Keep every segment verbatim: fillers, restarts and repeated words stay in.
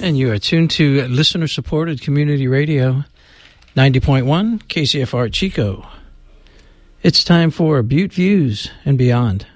And you are tuned to listener-supported community radio, ninety point one K C F R Chico. It's time for Butte Views and Beyond.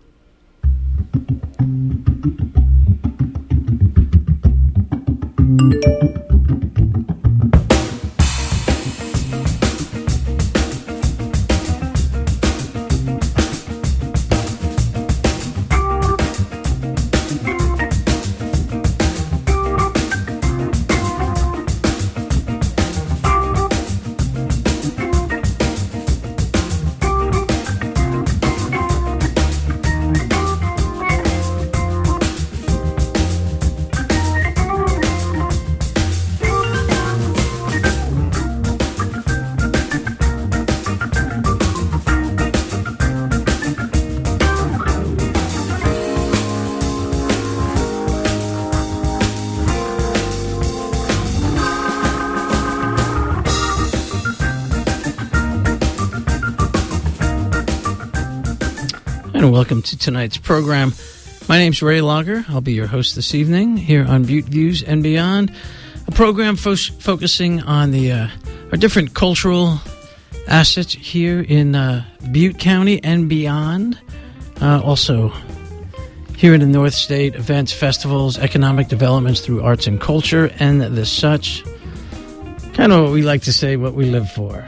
Welcome to tonight's program. My name's Ray Lager. I'll be your host this evening here on Butte Views and Beyond, a program fo- focusing on the uh, our different cultural assets here in uh, Butte County and beyond. Uh, also, here in the North State, events, festivals, economic developments through arts and culture, and the such. Kind of what we like to say, what we live for.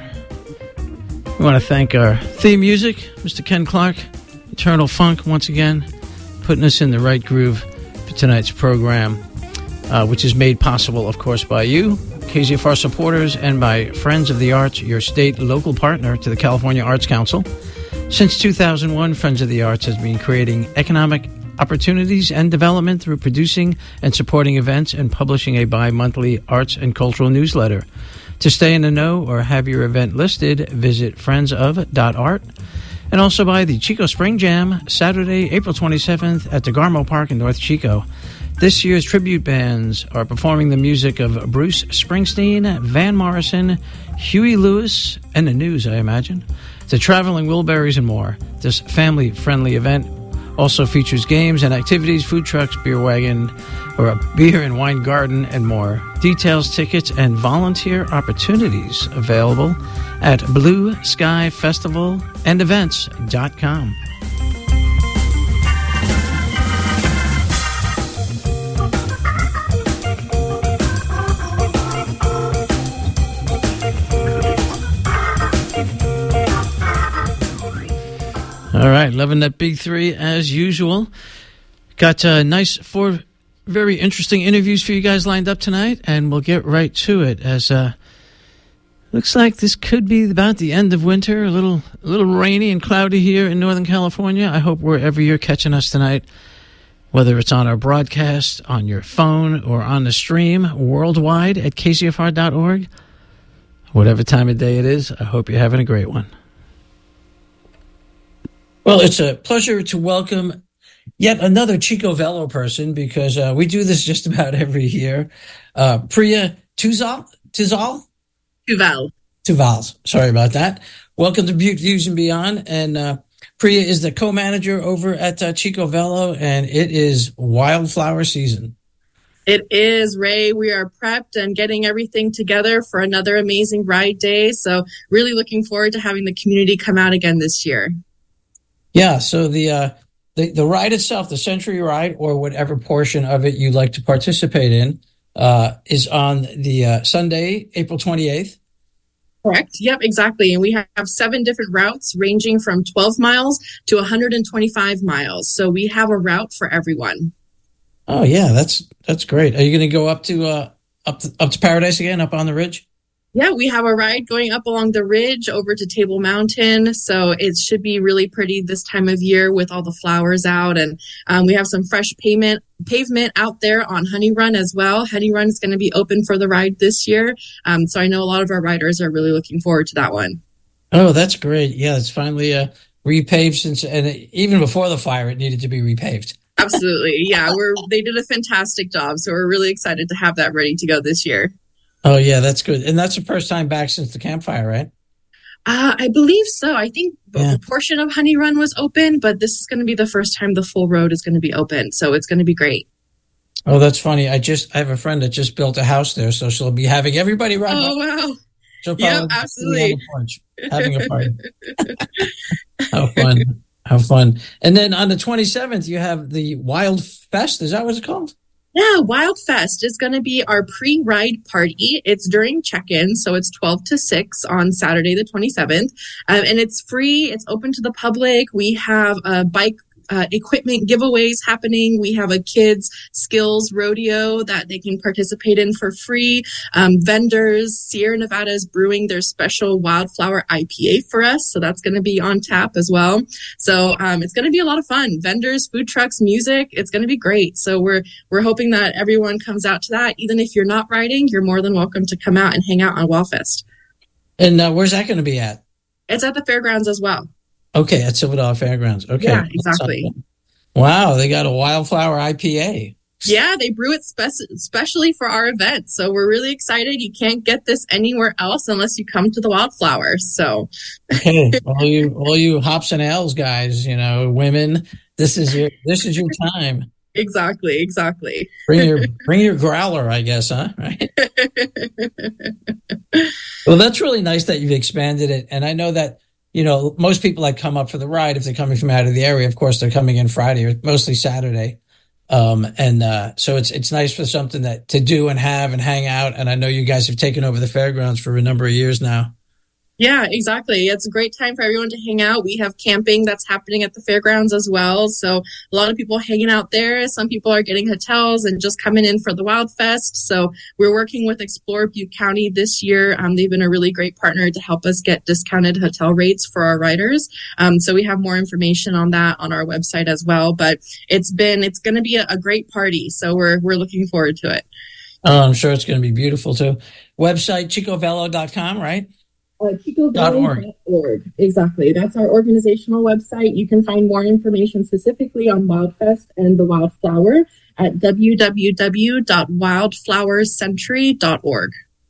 We want to thank our theme music, Mister Ken Clark, Eternal Funk, once again, putting us in the right groove for tonight's program, uh, which is made possible, of course, by you, K Z F R supporters, and by Friends of the Arts, your state local partner to the California Arts Council. Since two thousand one, Friends of the Arts has been creating economic opportunities and development through producing and supporting events and publishing a bi-monthly arts and cultural newsletter. To stay in the know or have your event listed, visit friends of dot art. And also by the Chico Spring Jam, Saturday, April twenty-seventh at DeGarmo Park in North Chico. This year's tribute bands are performing the music of Bruce Springsteen, Van Morrison, Huey Lewis, and the News, I imagine, the Traveling Wilburys, and more. This family-friendly event also features games and activities, food trucks, beer wagon, or a beer and wine garden, and more. Details, tickets, and volunteer opportunities available at blue sky festival and events dot com. All right, loving that big three as usual. Got a nice four very interesting interviews for you guys lined up tonight, and we'll get right to it as uh looks like this could be about the end of winter, a little a little rainy and cloudy here in Northern California. I hope wherever you're catching us tonight, whether it's on our broadcast, on your phone, or on the stream worldwide at K C F R dot org, whatever time of day it is, I hope you're having a great one. Well, it's a pleasure to welcome yet another Chico Velo person, because uh, we do this just about every year. Uh, Priya Tuzal? Tuzal? Tuval. Tuvals. Sorry about that. Welcome to Butte Views and Beyond. And uh, Priya is the co-manager over at uh, Chico Velo, and it is wildflower season. It is, Ray. We are prepped and getting everything together for another amazing ride day. So really looking forward to having the community come out again this year. Yeah, so the, uh, the the ride itself, the Century Ride, or whatever portion of it you'd like to participate in, uh, is on the uh, Sunday, April twenty-eighth. Correct. Yep, exactly. And we have seven different routes ranging from twelve miles to one hundred twenty-five miles. So we have a route for everyone. Oh, yeah, that's that's great. Are you going to go up to uh, up to, up to Paradise again, up on the ridge? Yeah, we have a ride going up along the ridge over to Table Mountain. So it should be really pretty this time of year with all the flowers out. And um, we have some fresh pavement pavement out there on Honey Run as well. Honey Run is going to be open for the ride this year. Um, so I know a lot of our riders are really looking forward to that one. Oh, that's great. Yeah, it's finally uh, repaved since, and even before the fire, it needed to be repaved. Absolutely. Yeah, we're they did a fantastic job. So we're really excited to have that ready to go this year. Oh, yeah, that's good. And that's the first time back since the campfire, right? Uh, I believe so. I think Yeah. a portion of Honey Run was open, but this is going to be the first time the full road is going to be open. So it's going to be great. Oh, that's funny. I just I have a friend that just built a house there, so she'll be having everybody ride. Oh, wow. She'll Yep, probably absolutely. be on the porch having a party. How fun. How fun. And then on the twenty-seventh, you have the Wild Fest. Is that what it's called? Yeah, Wild Fest is going to be our pre-ride party. It's during check-in, so it's twelve to six on Saturday the twenty-seventh. Um, and it's free. It's open to the public. We have a bike Uh, equipment giveaways happening. We have a kids skills rodeo that they can participate in for free. Um, vendors, Sierra Nevada is brewing their special wildflower I P A for us. So that's going to be on tap as well. So um, it's going to be a lot of fun. Vendors, food trucks, music. It's going to be great. So we're, we're hoping that everyone comes out to that. Even if you're not riding, you're more than welcome to come out and hang out on Wildfest. And uh, where's that going to be at? It's at the fairgrounds as well. Okay, at Silver Dollar Fairgrounds. Okay. Yeah, exactly. Wow, they got a wildflower I P A. Yeah, they brew it spe- especially for our event. So we're really excited. You can't get this anywhere else unless you come to the Wildflower. So, okay, all you all you hops and ales guys, you know, women, this is your this is your time. Exactly, exactly. Bring your bring your growler, I guess, huh? Right. Well, that's really nice that you've expanded it, and I know that. You know, most people that come up for the ride, if they're coming from out of the area, of course, they're coming in Friday or mostly Saturday. Um, and uh, so it's it's nice for something that to do and have and hang out. And I know you guys have taken over the fairgrounds for a number of years now. Yeah, exactly. It's a great time for everyone to hang out. We have camping that's happening at the fairgrounds as well. So a lot of people hanging out there. Some people are getting hotels and just coming in for the Wild Fest. So we're working with Explore Butte County this year. Um, they've been a really great partner to help us get discounted hotel rates for our riders. Um, so we have more information on that on our website as well. But it's been, it's going to be a, a great party. So we're, we're looking forward to it. Oh, I'm sure it's going to be beautiful too. Website, chico velo dot com, right? Uh, chico velo dot org. Exactly. That's our organizational website. You can find more information specifically on Wildfest and the Wildflower at w w w dot wildflower century dot org.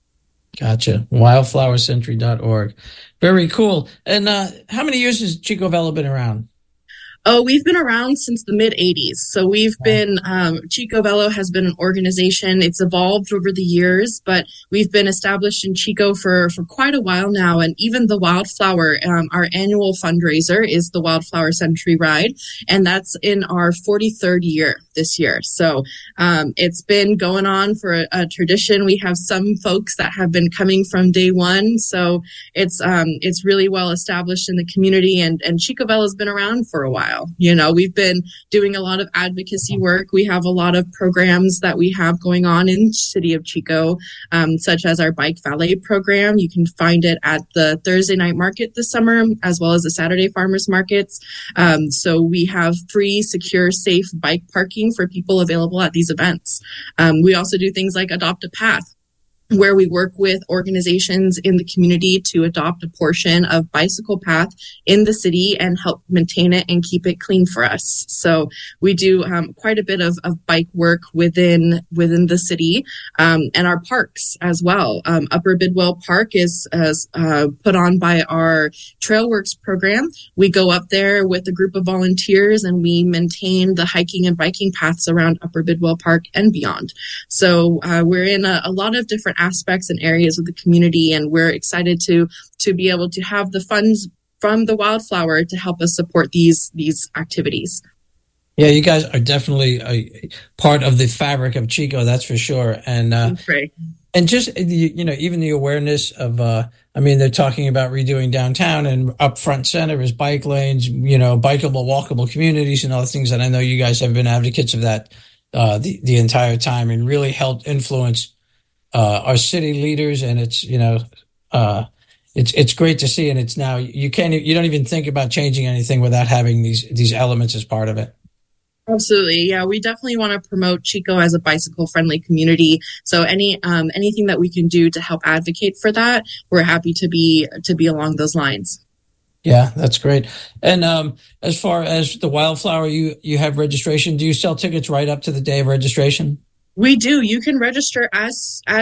Gotcha. wildflower century dot org. Very cool. And uh, how many years has Chico Velo been around? Oh, we've been around since the mid eighties. So we've been, um, Chico Velo has been an organization. It's evolved over the years, but we've been established in Chico for, for quite a while now. And even the Wildflower, um, our annual fundraiser is the Wildflower Century Ride. And that's in our forty-third year this year. So, um, it's been going on for a, a tradition. We have some folks that have been coming from day one. So it's, um, it's really well established in the community, and, and Chico Velo has been around for a while. You know, we've been doing a lot of advocacy work. We have a lot of programs that we have going on in the city of Chico, um, such as our bike valet program. You can find it at the Thursday night market this summer, as well as the Saturday farmers markets. Um, so we have free, secure, safe bike parking for people available at these events. Um, we also do things like Adopt a Path, where we work with organizations in the community to adopt a portion of bicycle path in the city and help maintain it and keep it clean for us. So we do um, quite a bit of, of bike work within within the city, um, and our parks as well. Um, Upper Bidwell Park is, is uh, put on by our Trailworks program. We go up there with a group of volunteers and we maintain the hiking and biking paths around Upper Bidwell Park and beyond. So uh, we're in a, a lot of different aspects and areas of the community, and we're excited to to be able to have the funds from the Wildflower to help us support these these activities. Yeah, you guys are definitely a part of the fabric of Chico, that's for sure. And uh, right. and just you know, even the awareness of, uh, I mean, they're talking about redoing downtown, and up front center is bike lanes, you know, bikeable, walkable communities, and all the things that I know you guys have been advocates of that uh, the the entire time, and really helped influence Uh, our city leaders. And it's, you know, uh, it's, it's great to see. And it's now, you can't, you don't even think about changing anything without having these, these elements as part of it. Absolutely. Yeah. We definitely want to promote Chico as a bicycle friendly community. So any, um, anything that we can do to help advocate for that, we're happy to be, to be along those lines. Yeah, that's great. And, um, as far as the Wildflower, you, you have registration. Do you sell tickets right up to the day of registration? We do. You can register as as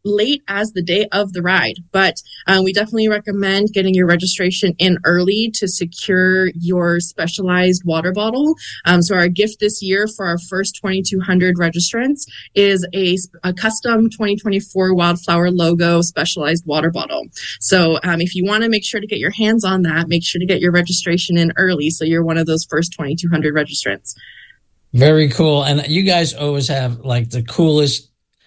late as the day of the ride, but um, we definitely recommend getting your registration in early to secure your specialized water bottle. Um, so our gift this year for our first twenty-two hundred registrants is a, a custom twenty twenty-four Wildflower logo specialized water bottle. So um, if you want to make sure to get your hands on that, make sure to get your registration in early so you're one of those first twenty-two hundred registrants. Very cool. And you guys always have like the coolest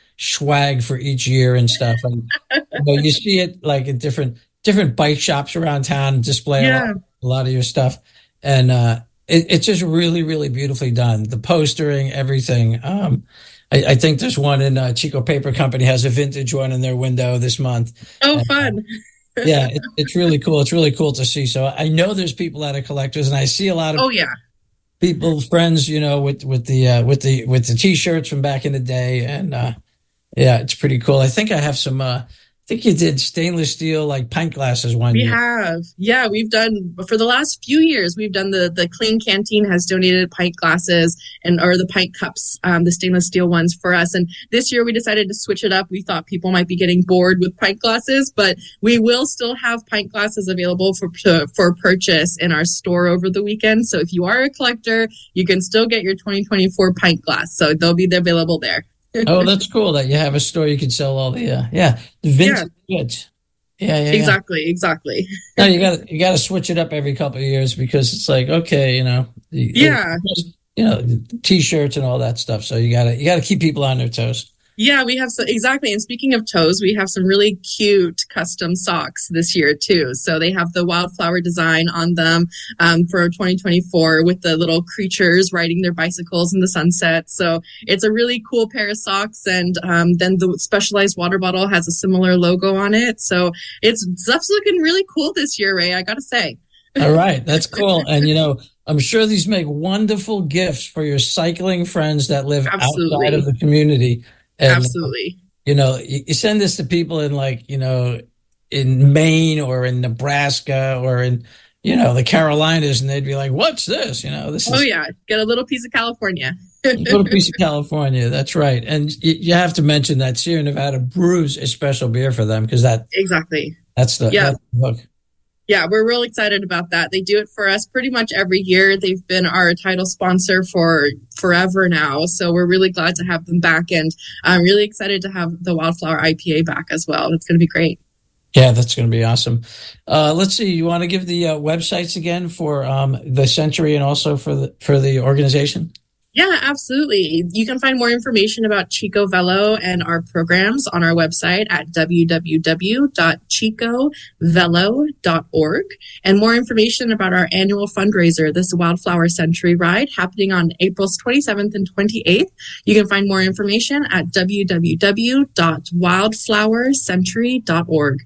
swag for each year and stuff. And you know, you see it like at different different bike shops around town display Yeah. a, lot, a lot of your stuff. And uh, it, it's just really, really beautifully done. The postering, everything. Um, I, I think there's one in uh, Chico Paper Company has a vintage one in their window this month. Oh, and, fun. uh, yeah, it, it's really cool. It's really cool to see. So I know there's people that are collectors, and I see a lot of Oh, yeah. people, friends, you know, with with the uh, with the with the t-shirts from back in the day, and uh, yeah, it's pretty cool. I think I have some. Uh, I think you did stainless steel like pint glasses one We year. have. Yeah, we've done for the last few years, we've done the the Clean Canteen has donated pint glasses and or the pint cups, um, the stainless steel ones for us. And this year we decided to switch it up. We thought people might be getting bored with pint glasses, but we will still have pint glasses available for to, for purchase in our store over the weekend. So if you are a collector, you can still get your twenty twenty-four pint glass. So they'll be available there. Oh, that's cool that you have a store you can sell all the uh, yeah the vintage goods. Yeah, yeah, yeah. Exactly, exactly. No, you got you got to switch it up every couple of years because it's like okay, you know, you, Yeah. you know, t-shirts and all that stuff. So you gotta you gotta keep people on their toes. Yeah, we have so exactly. And speaking of toes, we have some really cute custom socks this year too. So they have the wildflower design on them um, for twenty twenty-four with the little creatures riding their bicycles in the sunset. So it's a really cool pair of socks. And um, then the specialized water bottle has a similar logo on it. So it's stuff's looking really cool this year, Ray. I gotta say. All right, that's cool. And you know, I'm sure these make wonderful gifts for your cycling friends that live Absolutely. outside of the community. And, Absolutely. you know, you, you send this to people in like, you know, in Maine or in Nebraska or in, you know, the Carolinas, and they'd be like, what's this? You know, this is Oh, yeah. Get a little piece of California. a little piece of California. That's right. And you, you have to mention that Sierra Nevada brews a special beer for them because that Exactly. that's the, Yeah. that's the hook. Yeah, we're real excited about that. They do it for us pretty much every year. They've been our title sponsor for forever now. So we're really glad to have them back. And I'm really excited to have the Wildflower I P A back as well. It's going to be great. Yeah, that's going to be awesome. Uh, let's see. You want to give the uh, websites again for um, the Century and also for the for the organization? Yeah, absolutely. You can find more information about Chico Velo and our programs on our website at w w w dot chico velo dot org. And more information about our annual fundraiser, this Wildflower Century Ride, happening on April twenty-seventh and twenty-eighth. You can find more information at w w w dot wildflower century dot org.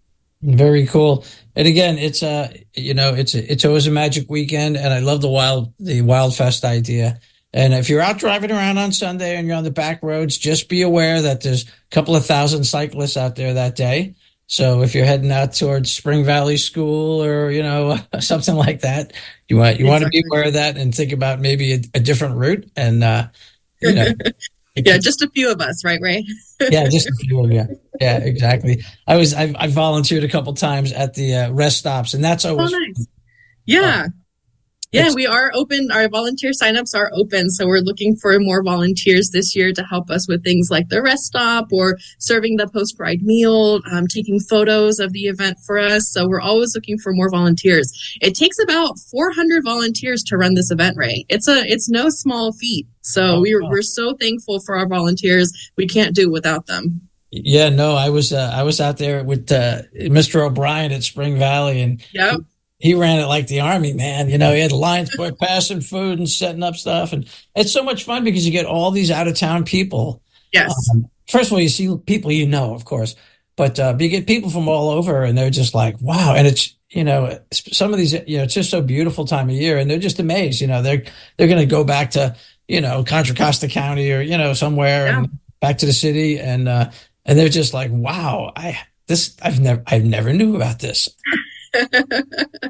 Very cool. And again, it's a you know it's a, it's always a magic weekend, and I love the wild the Wild Fest idea. And if you're out driving around on Sunday and you're on the back roads, just be aware that there's a couple of thousand cyclists out there that day. So if you're heading out towards Spring Valley School or, you know, something like that, you want you exactly. want to be aware of that and think about maybe a, a different route. And, uh, you know. Yeah, just a few of us, right, Ray? Yeah, just a few of you. Yeah, exactly. I was I, I volunteered a couple times at the uh, rest stops, and that's always oh, nice. Yeah. Uh, Yeah, we are open. Our volunteer signups are open. So we're looking for more volunteers this year to help us with things like the rest stop or serving the post-ride meal, um, taking photos of the event for us. So we're always looking for more volunteers. It takes about four hundred volunteers to run this event, Ray. It's a, it's no small feat. So oh, we're, wow. we're so thankful for our volunteers. We can't do it without them. Yeah, no, I was, uh, I was out there with uh, Mister O'Brien at Spring Valley, and yep. he ran it like the Army, man. You know, he had lines for passing food and setting up stuff. And it's so much fun because you get all these out-of-town people. Yes. Um, first of all, you see people you know, of course. But uh, you get people from all over, and they're just like, wow. And it's, you know, some of these, you know, it's just so beautiful time of year. And they're just amazed. You know, they're they're going to go back to, you know, Contra Costa County or, you know, somewhere yeah. and back to the city. And uh, and they're just like, wow, I this I've never I never knew about this.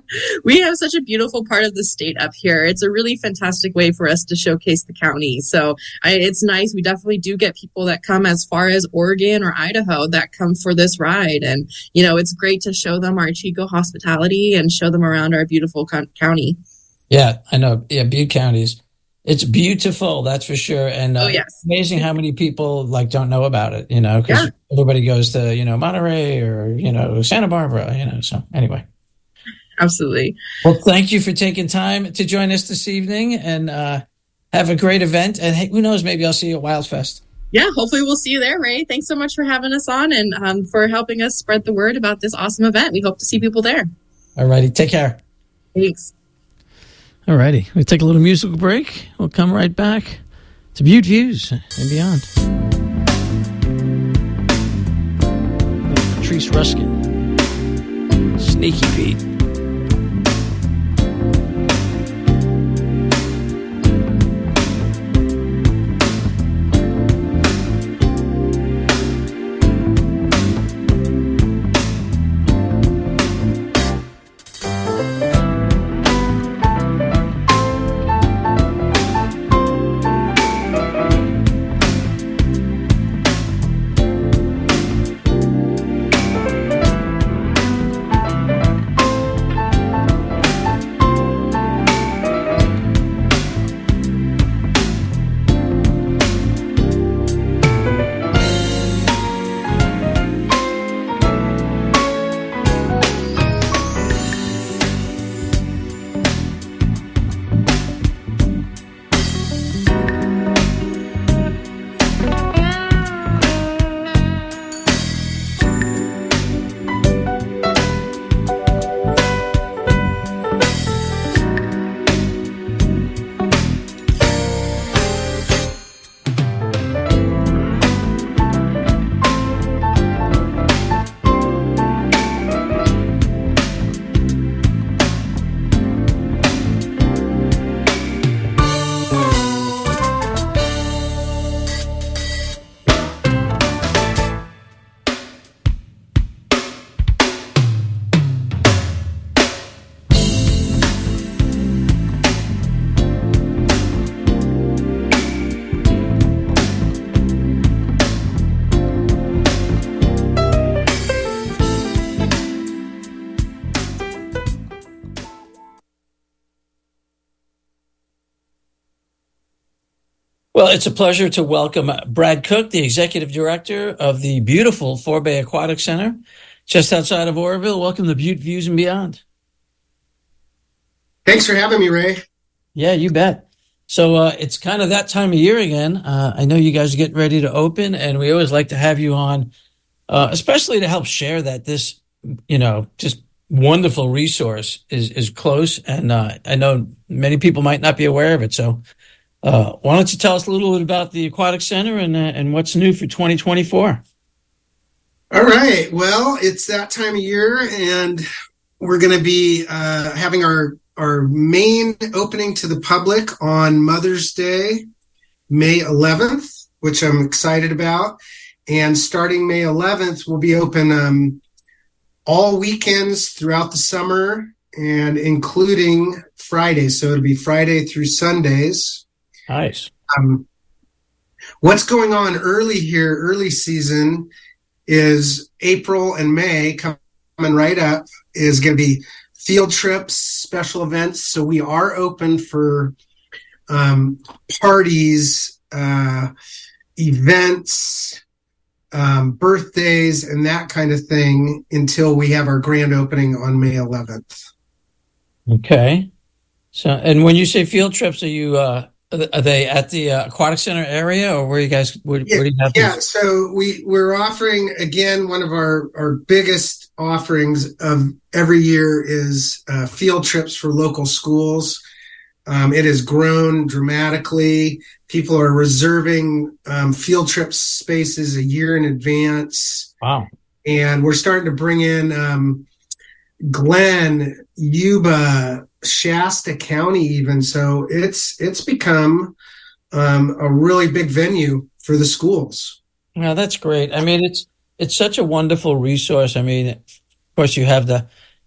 We have such a beautiful part of the state up here. It's a really fantastic way for us to showcase the county. So I, it's nice. We definitely do get people that come as far as Oregon or Idaho that come for this ride. And, you know, it's great to show them our Chico hospitality and show them around our beautiful co- county. Yeah, I know. Yeah, Butte County's. It's beautiful, that's for sure. And uh, oh, yes. It's amazing how many people like don't know about it, you know, because yeah. everybody goes to, you know, Monterey or, you know, Santa Barbara, you know. So anyway. Absolutely. Well, thank you for taking time to join us this evening and uh, have a great event. And hey, who knows, maybe I'll see you at Wildfest. Yeah, hopefully we'll see you there, Ray. Thanks so much for having us on and um, for helping us spread the word about this awesome event. We hope to see people there. All righty. Take care. Thanks. All righty. We'll take a little musical break. We'll come right back to Butte Views and Beyond. Patrice Ruskin. Sneaky Pete. Well, it's a pleasure to welcome Brad Cook, the Executive Director of the beautiful Forebay Aquatic Center, just outside of Oroville. Welcome to Butte Views and Beyond. Thanks for having me, Ray. Yeah, you bet. So uh, it's kind of that time of year again. Uh, I know you guys are getting ready to open, and we always like to have you on, uh, especially to help share that this, you know, just wonderful resource is is close. And uh, I know many people might not be aware of it. So uh, why don't you tell us a little bit about the Aquatic Center and uh, and what's new for twenty twenty-four? All right. Well, it's that time of year, and we're going to be uh, having our our main opening to the public on Mother's Day, May eleventh, which I'm excited about. And starting May eleventh, we'll be open um, all weekends throughout the summer and including Fridays. So it'll be Friday through Sundays. Nice. Um, what's going on early here, early season, is April and May coming right up is going to be field trips, special events. So we are open for um, parties, uh, events, um, birthdays, and that kind of thing until we have our grand opening on May eleventh. Okay. So, and when you say field trips, are you uh, are they at the uh, Aquatic Center area, or where you guys? Where, yeah, where do you have yeah. these? So we we're offering again one of our our biggest offerings of every year is uh, field trips for local schools. Um, it has grown dramatically. People are reserving um, field trip spaces a year in advance. Wow! And we're starting to bring in um, Glenn, Yuba, Shasta County, even. So it's it's become um, a really big venue for the schools. Yeah, that's great. I mean, it's it's such a wonderful resource. I mean, of course, you have the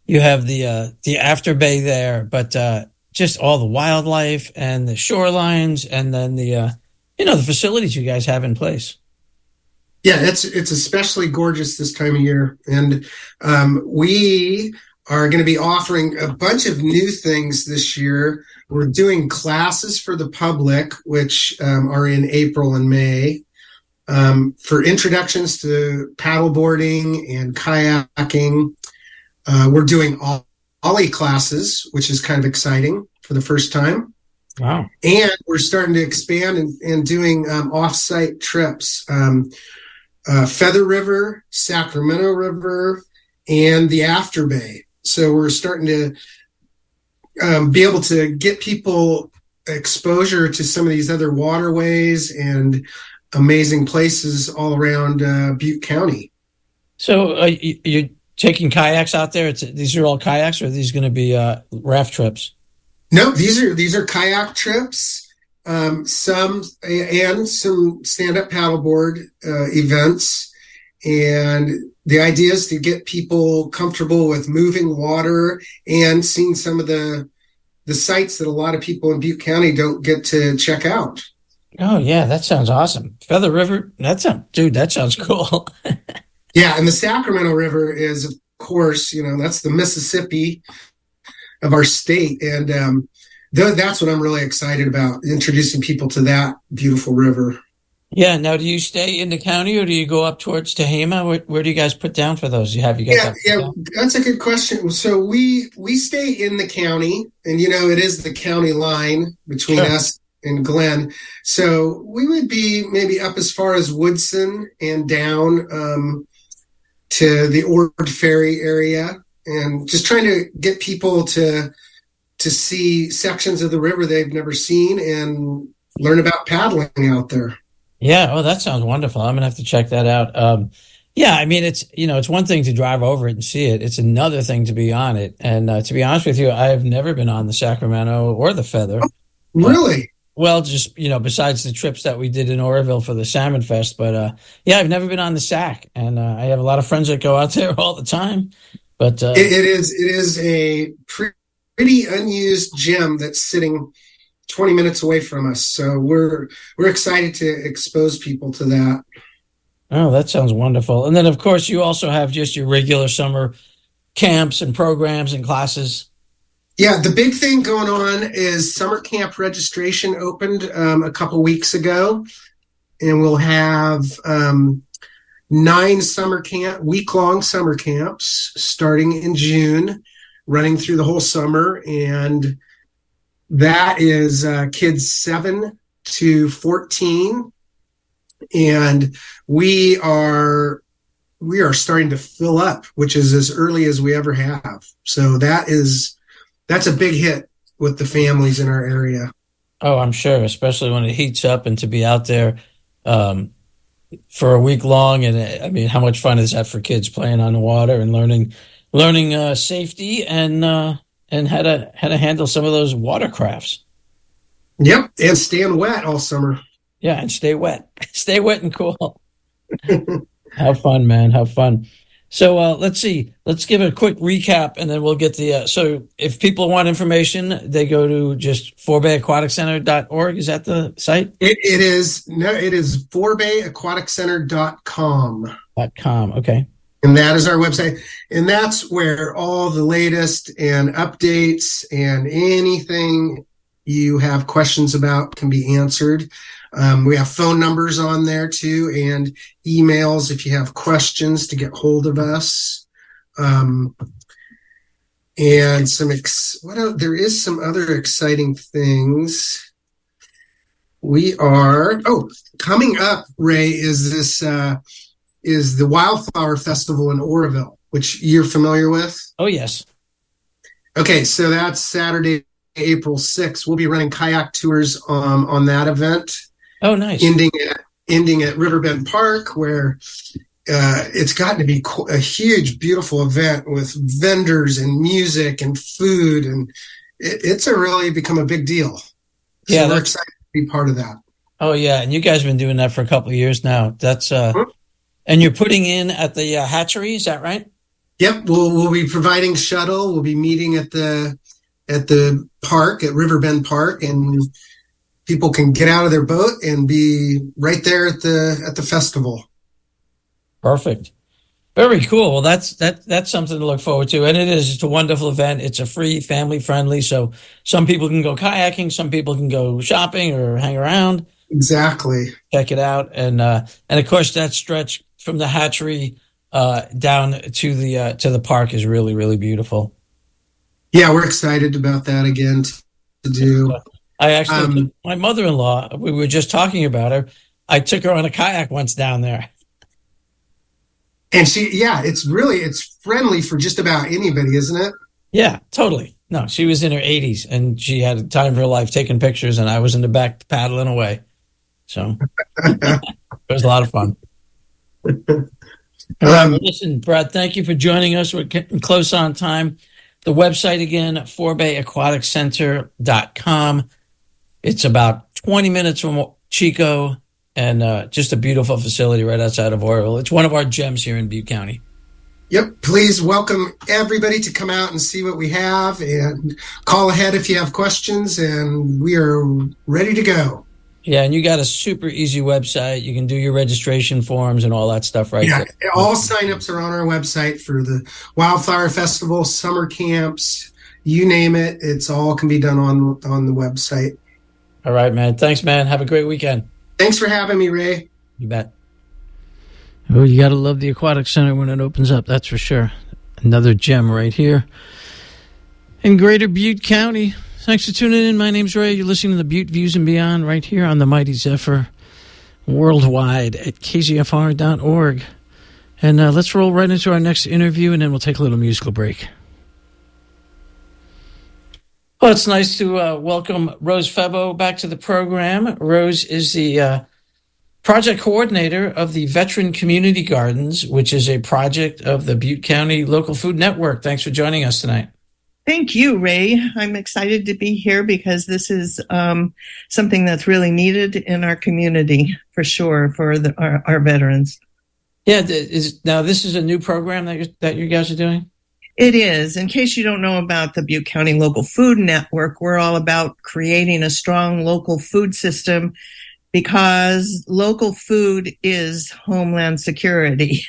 you have the uh, the after bay there, but uh, just all the wildlife and the shorelines, and then the uh, you know the facilities you guys have in place. Yeah, it's it's especially gorgeous this time of year, and um, we are going to be offering a bunch of new things this year. We're doing classes for the public, which um, are in April and May, um, for introductions to paddleboarding and kayaking. Uh, we're doing ollie classes, which is kind of exciting for the first time. Wow. And we're starting to expand and, and doing um, off-site trips. Um, uh, Feather River, Sacramento River, and the After Bay. So we're starting to um, be able to get people exposure to some of these other waterways and amazing places all around uh, Butte County. So uh, you, you're taking kayaks out there? It's, these are all kayaks, or are these going to be uh, raft trips? No, these are these are kayak trips. Um, some and some stand-up paddleboard uh, events, and the idea is to get people comfortable with moving water and seeing some of the the sites that a lot of people in Butte County don't get to check out. Oh yeah, that sounds awesome. Feather River, that sounds, dude, that sounds cool. Yeah, and the Sacramento River is, of course, you know, that's the Mississippi of our state, and um, th- that's what I'm really excited about, introducing people to that beautiful river. Yeah. Now, do you stay in the county, or do you go up towards Tehama? Where, where do you guys put down for those? You have you guys? Yeah, yeah, down? That's a good question. So we we stay in the county, and you know, it is the county line between sure. us and Glenn. So we would be maybe up as far as Woodson and down um, to the Ord Ferry area, and just trying to get people to to see sections of the river they've never seen and learn about paddling out there. Yeah. Oh, that sounds wonderful. I'm going to have to check that out. Um, yeah. I mean, it's, you know, it's one thing to drive over it and see it. It's another thing to be on it. And uh, to be honest with you, I've never been on the Sacramento or the Feather. Oh, really? Uh, well, just, you know, besides the trips that we did in Oroville for the Salmon Fest. But uh, yeah, I've never been on the Sac. And uh, I have a lot of friends that go out there all the time. But uh, it, it is, it is a pretty unused gem that's sitting twenty minutes away from us. So we're we're excited to expose people to that. Oh, that sounds wonderful. And then, of course, you also have just your regular summer camps and programs and classes. Yeah, the big thing going on is summer camp registration opened um, a couple weeks ago, and we'll have um, nine summer camp, week-long summer camps starting in June, running through the whole summer, and that is uh, kids seven to fourteen, and we are we are starting to fill up, which is as early as we ever have. So that is that's a big hit with the families in our area. Oh, I'm sure, especially when it heats up, and to be out there um, for a week long. And I mean, how much fun is that for kids playing on the water and learning learning uh, safety and uh, and how to how to handle some of those watercrafts. Yep, and staying wet all summer. Yeah, and stay wet. Stay wet and cool. How fun, man. How fun. So uh, let's see. Let's give a quick recap, and then we'll get the... Uh, so if people want information, they go to just forbay aquatic center dot org. Is that the site? It, it is. No, it is forbay aquatic center dot com. Dot com, okay. And that is our website. And that's where all the latest and updates and anything you have questions about can be answered. Um, we have phone numbers on there too, and emails if you have questions to get hold of us. Um, and some, ex- what else? There is some other exciting things. We are, oh, coming up, Ray, is this, uh, is the Wildflower Festival in Oroville, which you're familiar with. Oh, yes. Okay, so that's Saturday, April sixth. We'll be running kayak tours um, on that event. Oh, nice. Ending at, ending at Riverbend Park, where uh, it's gotten to be a huge, beautiful event with vendors and music and food, and it, it's a really become a big deal. So yeah, we're excited to be part of that. Oh, yeah, and you guys have been doing that for a couple of years now. That's uh, mm-hmm. And you're putting in at the uh, hatchery, is that right? Yep, we'll we'll be providing shuttle. We'll be meeting at the at the park at Riverbend Park, and people can get out of their boat and be right there at the at the festival. Perfect. Very cool. Well, that's that that's something to look forward to, and it is. It's a wonderful event. It's a free, family friendly. So some people can go kayaking, some people can go shopping or hang around. Exactly. Check it out, and uh, and of course that stretch from the hatchery uh, down to the uh, to the park is really really beautiful. Yeah, we're excited about that again to, to do. I actually, um, my mother-in-law. We were just talking about her. I took her on a kayak once down there. And she, yeah, it's really, it's friendly for just about anybody, isn't it? Yeah, totally. No, she was in her eighties and she had a time of her life taking pictures, and I was in the back paddling away. So it was a lot of fun. All right, well, listen, Brad, thank you for joining us. We're getting close on time. The website again, forbay aquatic center dot com. It's about twenty minutes from Chico. And uh, just a beautiful facility right outside of Oroville. It's one of our gems here in Butte County. Yep. Please welcome everybody to come out and see what we have, and call ahead if you have questions, and we are ready to go. Yeah, and you got a super easy website. You can do your registration forms and all that stuff right yeah, there. All signups are on our website for the Wildflower Festival, summer camps, you name it. It's all can be done on, on the website. All right, man. Thanks, man. Have a great weekend. Thanks for having me, Ray. You bet. Oh, you got to love the Aquatic Center when it opens up, that's for sure. Another gem right here in Greater Butte County. Thanks for tuning in. My name's Ray. You're listening to the Butte Views and Beyond right here on the Mighty Zephyr, worldwide at K Z F R dot org. And uh, let's roll right into our next interview, and then we'll take a little musical break. Well, it's nice to uh, welcome Rose Febo back to the program. Rose is the uh, project coordinator of the Veteran Community Gardens, which is a project of the Butte County Local Food Network. Thanks for joining us tonight. Thank you, Ray. I'm excited to be here because this is um, something that's really needed in our community, for sure, for the, our, our veterans. Yeah, is, now this is a new program that, you're, that you guys are doing? It is. In case you don't know about the Butte County Local Food Network, we're all about creating a strong local food system because local food is homeland security.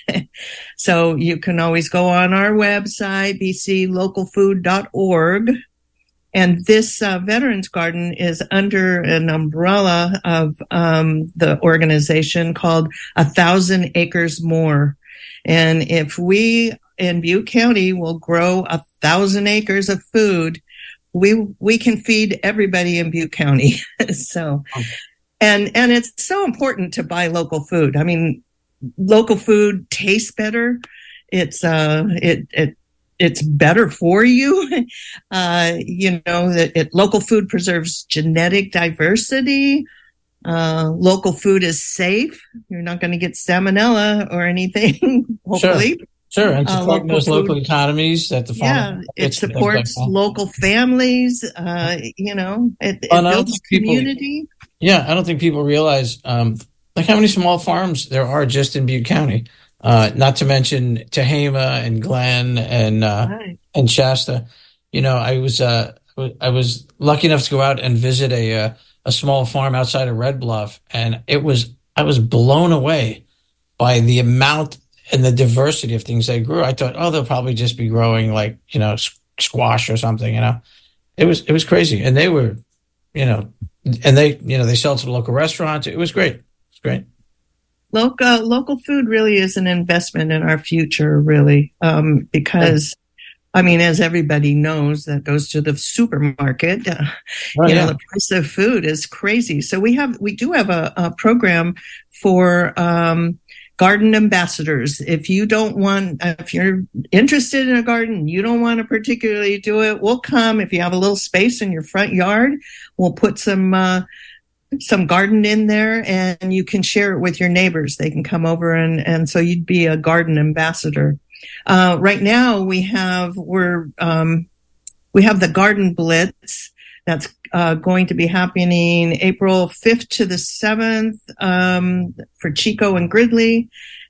So you can always go on our website, b c local food dot org. And this uh, Veterans Garden is under an umbrella of um, the organization called A Thousand Acres More. And if we in Butte County will grow a thousand acres of food, we we can feed everybody in Butte County. So, and and it's so important to buy local food. I mean, local food tastes better. It's uh it it it's better for you. Uh, you know that it, local food preserves genetic diversity. Uh, local food is safe. You're not going to get salmonella or anything. Hopefully. Sure. Sure, and supporting uh, those local food. economies that the yeah, it supports local families. Uh, you know, it, it builds community. People, yeah, I don't think people realize um, like how many small farms there are just in Butte County. Uh, not to mention Tehama and Glen and uh, right. and Shasta. You know, I was uh, I was lucky enough to go out and visit a uh, a small farm outside of Red Bluff, and it was I was blown away by the amount and the diversity of things they grew. I thought, oh, they'll probably just be growing like, you know, squash or something, you know. It was it was crazy. And they were, you know, and they, you know, they sell to the local restaurants. It was great. It's great. Local local food really is an investment in our future, really, um, because, I mean, as everybody knows that goes to the supermarket, uh, oh, you yeah. know, the price of food is crazy. So we have we do have a, a program for um garden ambassadors. If you don't want, if you're interested in a garden, you don't want to particularly do it, we'll come. If you have a little space in your front yard, we'll put some, uh, some garden in there and you can share it with your neighbors. They can come over and, and so you'd be a garden ambassador. Uh, right now we have, we're, um, we have the Garden Blitz. That's uh, going to be happening April fifth to the seventh um, for Chico and Gridley.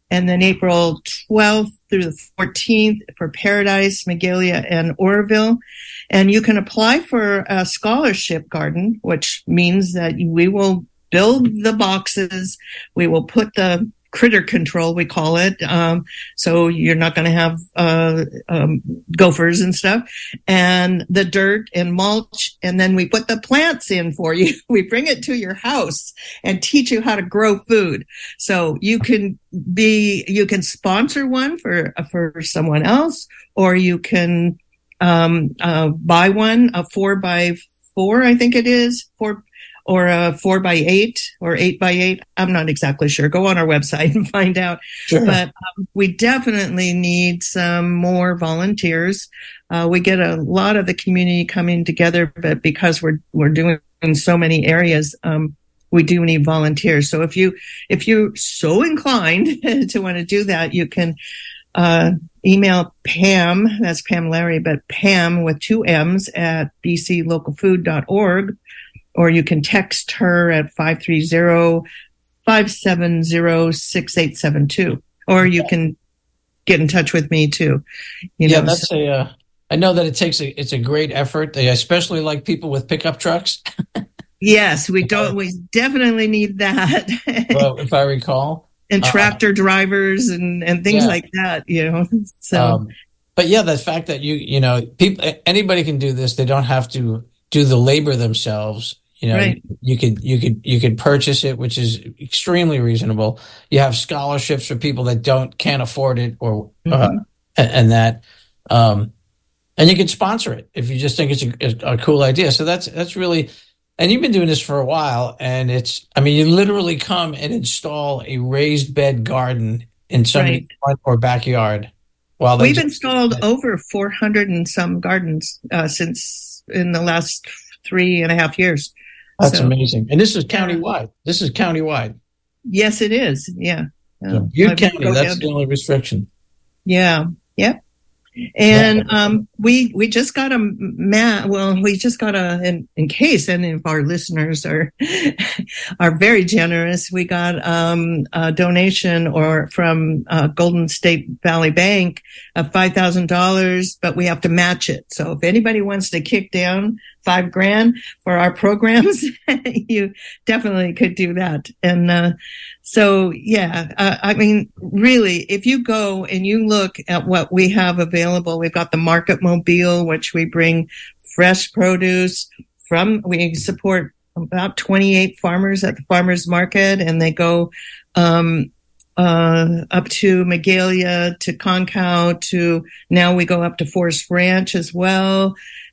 and then April twelfth through the fourteenth for Paradise, Magalia, and Oroville. And you can apply for a scholarship garden, which means that we will build the boxes. We will put the critter control, we call it. Um, so you're not going to have uh, um, gophers and stuff, and the dirt and mulch. And then we put the plants in for you. We bring it to your house and teach you how to grow food. So you can be, you can sponsor one for, for someone else, or you can um, uh, buy one, a four by four, I think it is, four or a four by eight or eight by eight. I'm not exactly sure. Go on our website and find out. Sure. But um, we definitely need some more volunteers. Uh, we get a lot of the community coming together, but because we're we're doing in so many areas, um, we do need volunteers. So if you if you're so inclined to want to do that, you can uh, email Pam. That's Pam Larry, but Pam with two M's at b c local food dot org. Or you can text her at five three zero, five seven zero, six eight seven two. Or you can get in touch with me too. You yeah, know, that's so. a, uh, I know that it takes a, it's a great effort. They especially like people with pickup trucks. Yes, we don't, we definitely need that. Well, if I recall. And tractor uh, drivers and, and things yeah. like that, you know, so. Um, but yeah, the fact that you, you know, people, anybody can do this. They don't have to do the labor themselves. You know, right. you could you could you could purchase it, which is extremely reasonable. You have scholarships for people that don't can't afford it, or mm-hmm. uh, and, and that, um, and you can sponsor it if you just think it's a, a cool idea. So that's that's really, and you've been doing this for a while, and it's I mean you literally come and install a raised bed garden in somebody's right. front or backyard. While we've installed it. over four hundred and some gardens uh, since in the last three and a half years. That's so, amazing. And this is countywide. This is countywide. Yes, it is. Yeah. So Butte County, that's the only restriction. Yeah. Yep. And um, we we just got a ma- well, we just got a in, in case any of our listeners are are very generous. We got um, a donation or from uh, Golden State Valley Bank of five thousand dollars, but we have to match it. So if anybody wants to kick down five grand for our programs, you definitely could do that. And uh, so, yeah, uh, I mean, really, if you go and you look at what we have available, we've got the Market Mobile, which we bring fresh produce from. We support about twenty-eight farmers at the farmers market, and they go um, uh, up to Magalia, to Concow, to now we go up to Forest Ranch as well.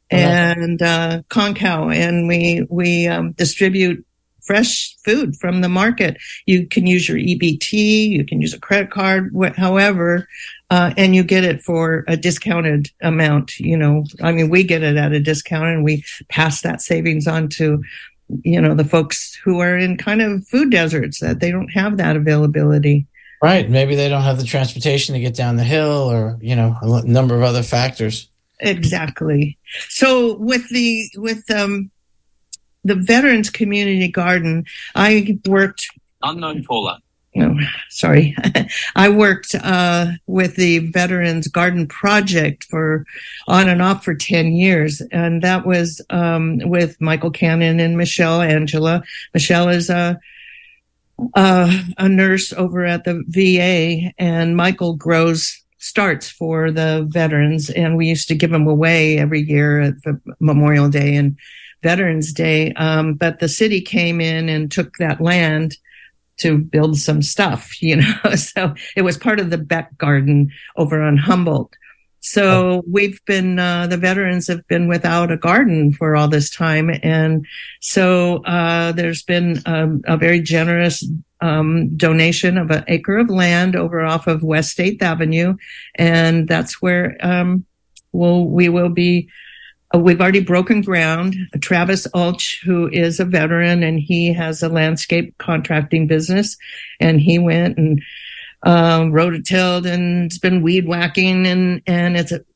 And uh, Concow, and we we um, distribute fresh food from the market. You can use your E B T, you can use a credit card, wh- however, uh, and you get it for a discounted amount. You know, I mean, we get it at a discount, and we pass that savings on to, you know, the folks who are in kind of food deserts that they don't have that availability. Right. Maybe they don't have the transportation to get down the hill, or, you know, a number of other factors. Exactly. So with the with um the Veterans Community Garden, I worked unknown caller. No, oh, sorry. I worked uh with the Veterans Garden Project for on and off for ten years, and that was um with Michael Cannon and Michelle Angela. Michelle is a uh, a nurse over at the V A, and Michael grows starts for the veterans, and we used to give them away every year at the Memorial Day and Veterans Day. Um, but the city came in and took that land to build some stuff, you know, so it was part of the Beck Garden over on Humboldt. So we've been, uh, the veterans have been without a garden for all this time. And so, uh, there's been um, a very generous um, donation of an acre of land over off of West eighth Avenue. And that's where, um, we'll, we will be, uh, we've already broken ground. Travis Ulch, who is a veteran, and he has a landscape contracting business, and he went and, um, rototilled, and it's been weed whacking, and, and it's, it's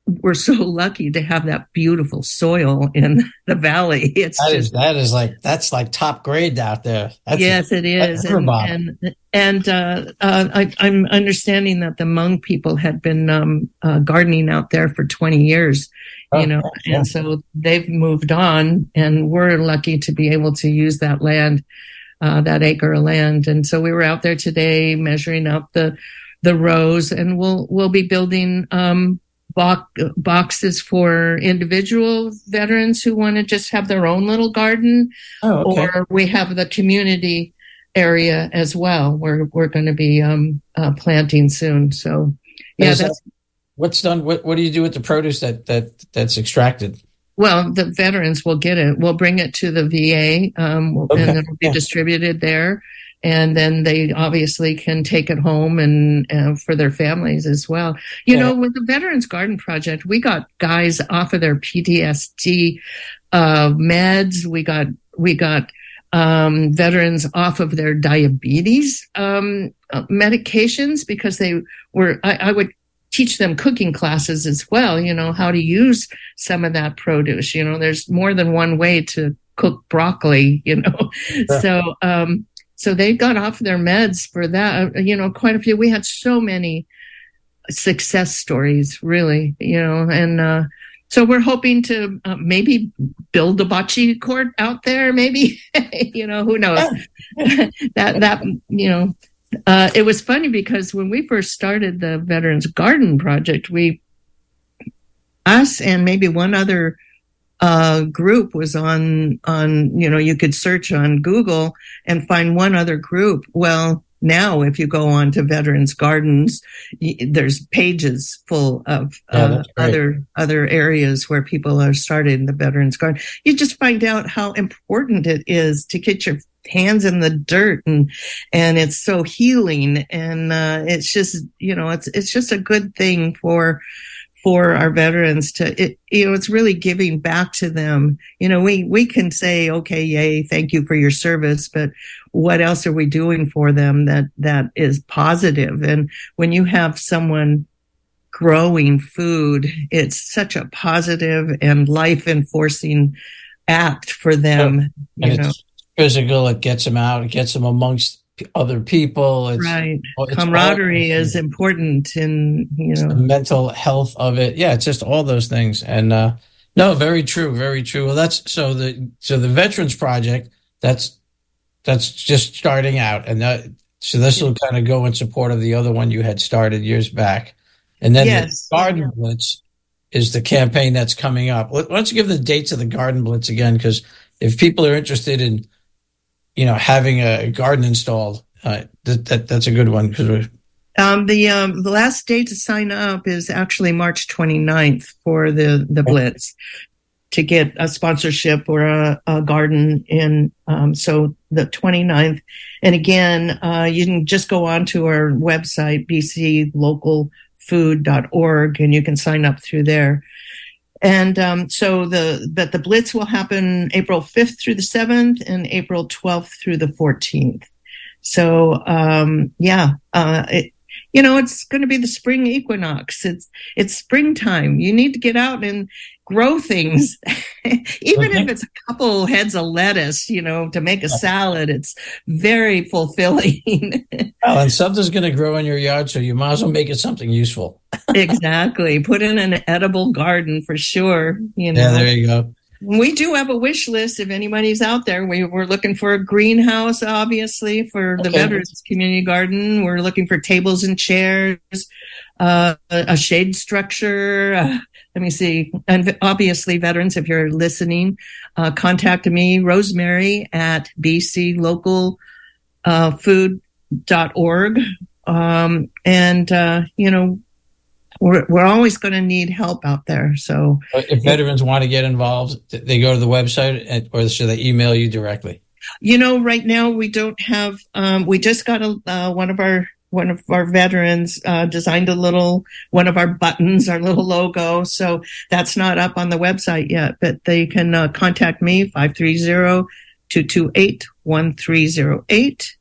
we're so lucky to have that beautiful soil in the valley. It's that just is, that is like that's like top grade out there. That's yes, a, it is. And and and uh, uh, I, I'm understanding that the Hmong people had been um, uh, gardening out there for twenty years, you oh, know, yeah. and so they've moved on, and we're lucky to be able to use that land, uh, that acre of land. And so we were out there today measuring out the the rows, and we'll we'll be building um, Box, boxes for individual veterans who want to just have their own little garden, oh, okay. or we have the community area as well. We're we're going to be um, uh, planting soon. So, yeah, that's that, what's done. What what do you do with the produce that that that's extracted? Well, the veterans will get it. We'll bring it to the V A, um, okay. and it'll be yeah. distributed there. And then they obviously can take it home and uh, for their families as well. You yeah. know, with the Veterans Garden Project, we got guys off of their P T S D uh, meds. We got we got um, veterans off of their diabetes um, uh, medications because they were. I, I would teach them cooking classes as well. You know, how to use some of that produce. You know, there's more than one way to cook broccoli. You know, yeah. so. Um, So they got off their meds for that, you know, quite a few. We had so many success stories, really, you know, and uh, so we're hoping to uh, maybe build a bocce court out there, maybe, you know, who knows? that, that, you know, uh, it was funny because when we first started the Veterans Garden Project, we, us and maybe one other Uh, group was on, on, you know, you could search on Google and find one other group. Well, now if you go on to Veterans Gardens, y- there's pages full of uh, oh, other, other areas where people are starting the Veterans Garden. You just find out how important it is to get your hands in the dirt, and, and it's so healing. And, uh, it's just, you know, it's, it's just a good thing for, for our veterans to, it, you know, it's really giving back to them. You know, we, we can say, okay, yay, thank you for your service, but what else are we doing for them that, that is positive? And when you have someone growing food, it's such a positive and life enforcing act for them. And you know, it's physical, it gets them out, it gets them amongst other people. It's, right. It's camaraderie all, is important in, you know, the mental health of it. Yeah. It's just all those things. And, uh, no, very true. Very true. Well, that's so the, so the Veterans Project, that's, that's just starting out. And that, so this will kind of go in support of the other one you had started years back. And then yes. the Garden Blitz is the campaign that's coming up. Why don't you give the dates of the Garden Blitz again? Because if people are interested in, you know, having a garden installed, uh, that, that that's a good one. Because we're um, the um, the last day to sign up is actually March twenty-ninth for the the Blitz to get a sponsorship or a, a garden in. Um, so the twenty-ninth, and again, uh, you can just go on to our website b c local food dot org and you can sign up through there. And um, so the but the Blitz will happen April fifth through the seventh and April twelfth through the fourteenth. So um, yeah, uh, it, you know, it's going to be the spring equinox. It's it's springtime. You need to get out and grow things, even okay. if it's a couple heads of lettuce. You know, to make a salad, it's very fulfilling. Well, and something's going to grow in your yard, so you might as well make it something useful. Exactly. Put in an edible garden for sure. You know. Yeah, there you go. We do have a wish list if anybody's out there. We were looking for a greenhouse, obviously, for the okay. Veterans Community Garden. We're looking for tables and chairs, uh, a shade structure. Uh, let me see. And obviously, veterans, if you're listening, uh, contact me, Rosemary, at b c local food dot org. Um, and, uh, you know, We're we're always going to need help out there. So if veterans want to get involved, they go to the website, or should they email you directly? You know, right now we don't have. Um, we just got a uh, one of our one of our veterans uh, designed a little one of our buttons, our little logo. So that's not up on the website yet, but they can uh, contact me five three zero, two two eight, one three zero eight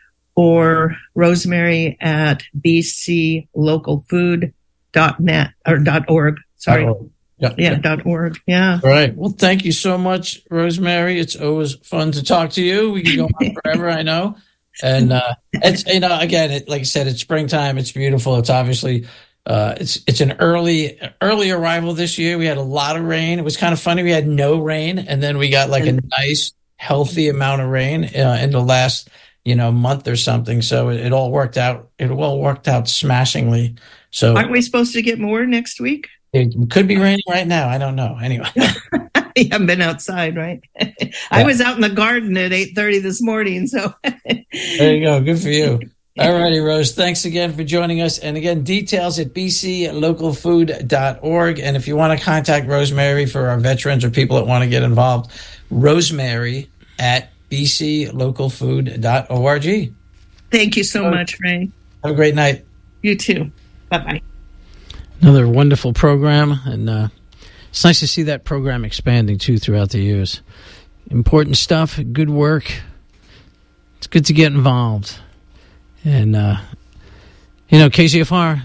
or Rosemary at b c local food dot net or dot org. Sorry. Oh, yeah. Yeah, dot org. Yeah. All right. Well, thank you so much, Rosemary. It's always fun to talk to you. We can go on forever, I know. And uh, it's, you know, again, it, like I said, it's springtime. It's beautiful. It's obviously, uh, it's it's an early early arrival this year. We had a lot of rain. It was kind of funny. We had no rain, and then we got like a nice, healthy amount of rain uh, in the last, you know, month or something. So it, it all worked out. It all worked out smashingly. So aren't we supposed to get more next week? It could be raining right now. I don't know. Anyway. You haven't been outside, right? Yeah. I was out in the garden at eight thirty this morning. So there you go. Good for you. All righty, Rose. Thanks again for joining us. And again, details at b c local food dot org. And if you want to contact Rosemary for our veterans or people that want to get involved, Rosemary at b c local food dot org. Thank you so much, Ray. Have a great night. You too. Bye-bye. Another wonderful program. And uh, it's nice to see that program expanding, too, throughout the years. Important stuff, good work. It's good to get involved. And, uh, you know, K Z F R,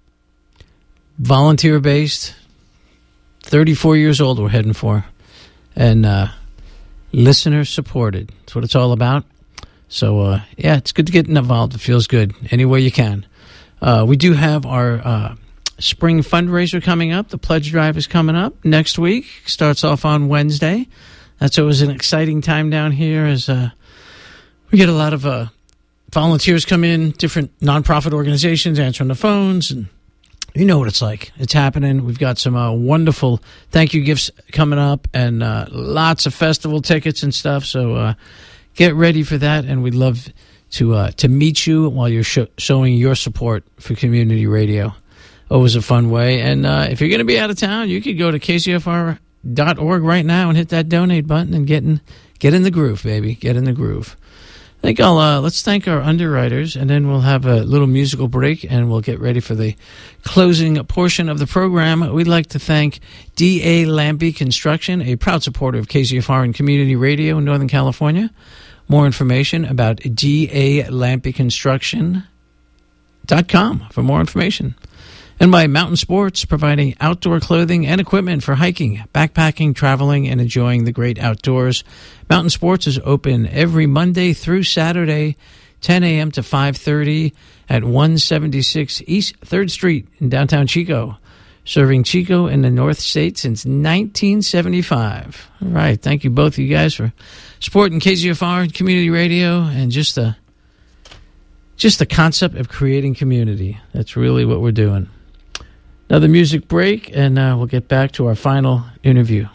volunteer-based, thirty-four years old we're heading for, and uh, listener-supported. That's what it's all about. So, uh, yeah, it's good to get involved. It feels good any way you can. Uh, we do have our uh, spring fundraiser coming up. The pledge drive is coming up next week. Starts off on Wednesday. That's always an exciting time down here as uh, we get a lot of... Uh, volunteers come in, different nonprofit organizations answering the phones, and you know what it's like. It's happening. We've got some uh, wonderful thank you gifts coming up and uh, lots of festival tickets and stuff. So uh, get ready for that, and we'd love to uh, to meet you while you're sh- showing your support for community radio. Always a fun way. And uh, if you're going to be out of town, you could go to k c f r dot org right now and hit that donate button and get in, get in the groove, baby. Get in the groove. I think I'll, uh, let's thank our underwriters, and then we'll have a little musical break, and we'll get ready for the closing portion of the program. We'd like to thank D A. Lampy Construction, a proud supporter of K Z F R and Community Radio in Northern California. More information about D A. Lampy Construction dot com for more information. And by Mountain Sports, providing outdoor clothing and equipment for hiking, backpacking, traveling, and enjoying the great outdoors. Mountain Sports is open every Monday through Saturday, ten a.m. to five thirty at one seventy-six East third Street in downtown Chico, serving Chico in the North State since nineteen seventy-five. All right, thank you both of you guys for supporting K Z F R and Community Radio and just the, just the concept of creating community. That's really what we're doing. Another music break, and uh, we'll get back to our final interview.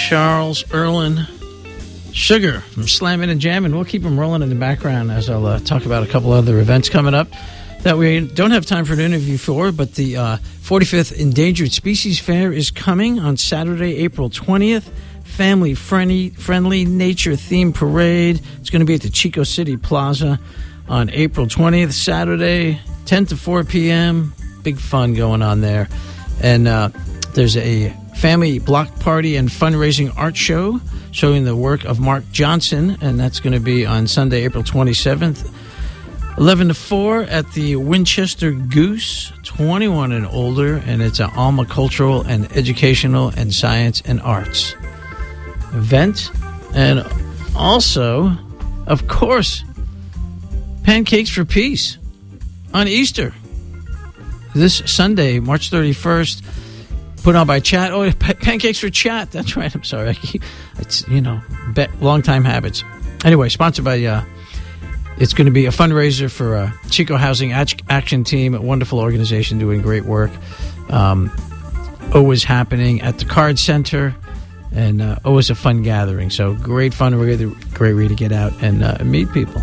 Charles Erlin Sugar from Slammin' and Jammin'. We'll keep them rolling in the background as I'll uh, talk about a couple other events coming up that we don't have time for an interview for, but the uh, forty-fifth Endangered Species Fair is coming on Saturday, April twentieth. Family-friendly friendly nature-themed parade. It's going to be at the Chico City Plaza on April twentieth, Saturday, ten to four p.m. Big fun going on there. And uh, there's a family block party and fundraising art show showing the work of Mark Johnson, and that's going to be on Sunday, April twenty-seventh, eleven to four at the Winchester Goose, twenty-one and older, and it's an Alma Cultural and Educational and Science and Arts event. And also, of course, Pancakes for Peace on Easter. This Sunday, March thirty-first, put on by Chat. Oh, pa- Pancakes for Chat. That's right. I'm sorry. I keep, it's, you know, be- long-time habits. Anyway, sponsored by, uh, it's going to be a fundraiser for uh, Chico Housing Action Team, a wonderful organization doing great work. Um, always happening at the Card Center, and uh, always a fun gathering. So great fun. We're going to great way to get out and uh, meet people.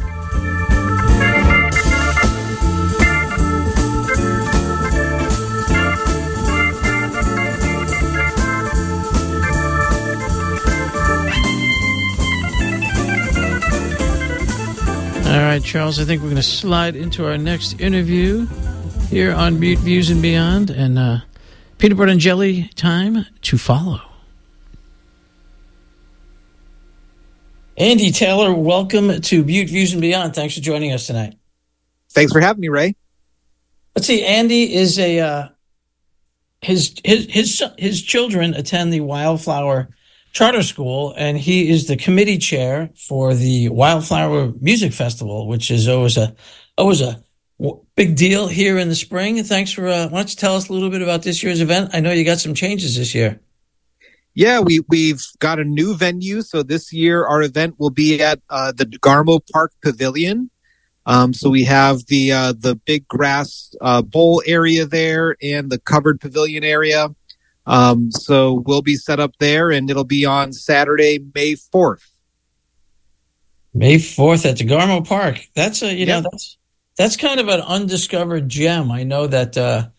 All right, Charles, I think we're going to slide into our next interview here on Butte Views and Beyond, and uh, peanut butter and jelly time to follow. Andy Taylor, welcome to Butte Views and Beyond. Thanks for joining us tonight. Thanks for having me, Ray. Let's see, Andy is a, uh, his, his, his, his children attend the Wildflower Charter School, and he is the committee chair for the Wildflower Music Festival, which is always a always a big deal here in the spring. Thanks for, uh, why don't you tell us a little bit about this year's event? I know you got some changes this year. Yeah, we, we've got a new venue. So this year our event will be at uh, the DeGarmo Park Pavilion. Um, so we have the uh, the big grass uh, bowl area there and the covered pavilion area. Um, so we'll be set up there, and it'll be on Saturday, May fourth. May fourth at DeGarmo Park. That's a, you yep. know, that's, that's kind of an undiscovered gem. I know that, uh,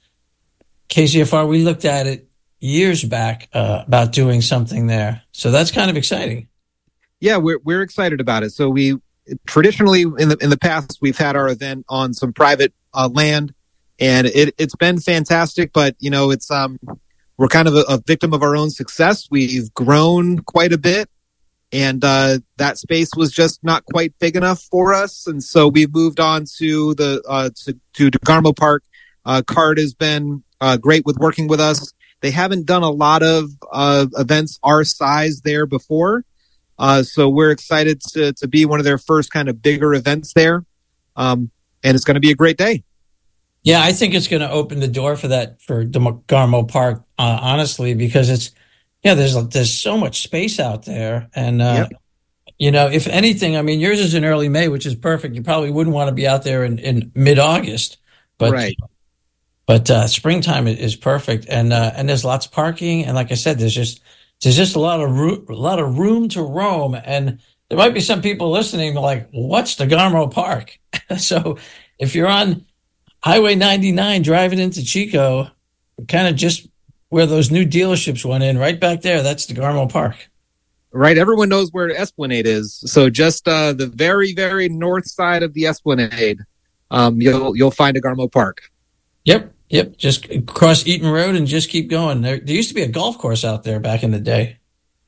K C F R, we looked at it years back, uh, about doing something there. So that's kind of exciting. Yeah, we're, we're excited about it. So we traditionally in the, in the past, we've had our event on some private, uh, land, and it, it's been fantastic, but you know, it's, um, we're kind of a, a victim of our own success. We've grown quite a bit, and uh, that space was just not quite big enough for us. And so we moved on to the uh, to, to DeGarmo Park. Uh, Card has been uh, great with working with us. They haven't done a lot of uh, events our size there before, uh, so we're excited to to be one of their first kind of bigger events there, um, and it's going to be a great day. Yeah, I think it's going to open the door for that for DeGarmo Park, uh, honestly, because it's, yeah, there's there's so much space out there. And, uh, yep. you know, if anything, I mean, yours is in early May, which is perfect. You probably wouldn't want to be out there in, in mid-August. But, right. but uh, springtime is perfect. And uh, and there's lots of parking. And like I said, there's just there's just a lot of, ro- a lot of room to roam. And there might be some people listening like, what's DeGarmo Park? So if you're on Highway ninety-nine driving into Chico, kind of just where those new dealerships went in, right back there, that's DeGarmo Park. Right. Everyone knows where Esplanade is. So just uh, the very, very north side of the Esplanade, um, you'll you'll find DeGarmo Park. Yep. Yep. Just cross Eaton Road and just keep going. There, there used to be a golf course out there back in the day.